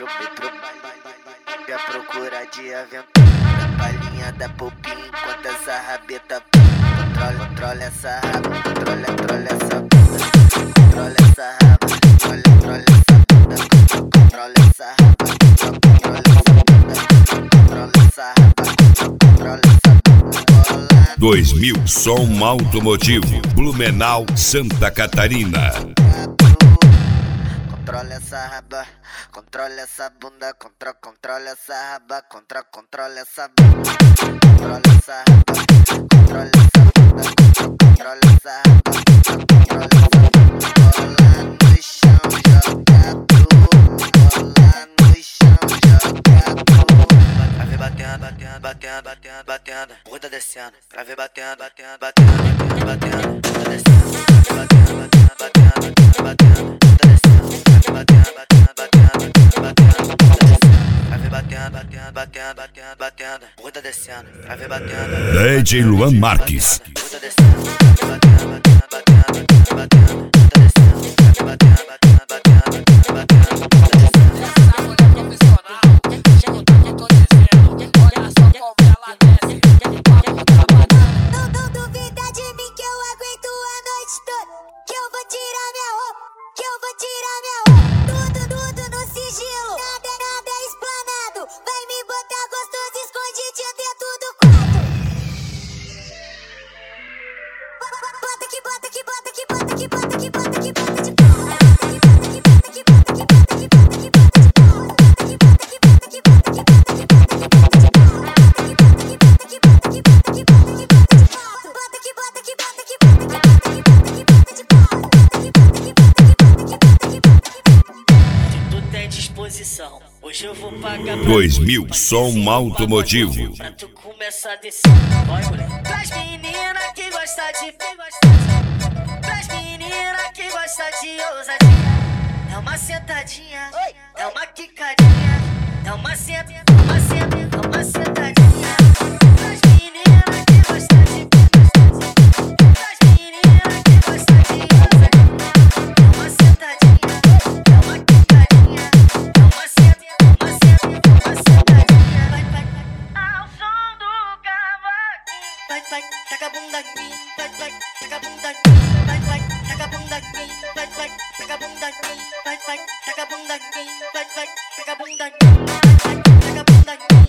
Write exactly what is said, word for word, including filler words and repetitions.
metro, metro, a procura de aventura. Na palhinha da popinha enquanto essa rabeta controla, controla essa raba, controla, controla essa bunda, controla essa raba, controla, controla essa bunda, controla essa raba, controla essa bunda, controla essa raba, controla essa bunda. dois mil Som Automotivo, Blumenau, Santa Catarina. Controla essa raba, controla essa bunda, contra, controla essa raba, contra, controla essa bunda, controla essa raba, controla essa bunda, controla essa raba, controla essa bunda. Bola no chão, joga tudo, bola no chão, joga tudo. Pra ver batendo, batendo, batendo, batendo, batendo, bunda descendo. Pra ver batendo, batendo, batendo, batendo, bunda descendo. Pra ver batendo, batendo, batendo, batendo, bunda descendo. Batendo, batendo, batendo, batendo, bunda descendo. Pra ver batendo, batendo, batendo, batendo, batendo, bunda descendo. Pra ver batendo. D J Luan Marques. Bunda descendo. Batendo, batendo, batendo, batendo, bunda descendo. Pra ver batendo, batendo, batendo, batendo, bunda descendo. Não duvida de mim que eu aguento a noite toda, que eu vou tirar minha roupa, que eu vou tirar minha roupa. Tudo, tudo no sigilo, nada, nada explanado. Vai me botar gostoso escondidinho dentro do quarto. Bota que bota que bota que bota que bota que bota que bota de pau. Bota que bota que bota que bota que bota que bota que bota de pau. Bota que bota que bota que bota que bota que bota que bota de pau. Bota que bota que bota que bota que bota que bota que bota de pau. Bota que bota que bota que bota que bota que bota que bota de pau. Bota que bota que bota que bota que bota que bota que bota. Tu tem disposição, hoje eu vou pagar pra dois tu. mil Som Automotivo. Pra tu começar a descer. Vai, moleque. Pras meninas que gostam de que gosta de- Pras meninas que gostam de ousadia. Dá uma sentadinha, dá uma quicadinha. Dá uma senta, dá uma senta, dá uma sentadinha. Pras meninas que gostam de Pras meninas que gostam de ousadia. Dá uma sentadinha, dá uma quicadinha. Dá uma senta, dá uma senta, dá uma sentadinha. Vai, vai, vai. Ao som do cavaquinho. Vai, vai, taca a bunda aqui. Vai, vai, taca a bunda aqui. Vai, vai, taca a bunda aqui. Vai, vai, taca a bunda aqui. Vai, vai, taca a bunda aqui. Vai, vai, taca a bunda aqui. Vai, vai, taca a bunda aqui.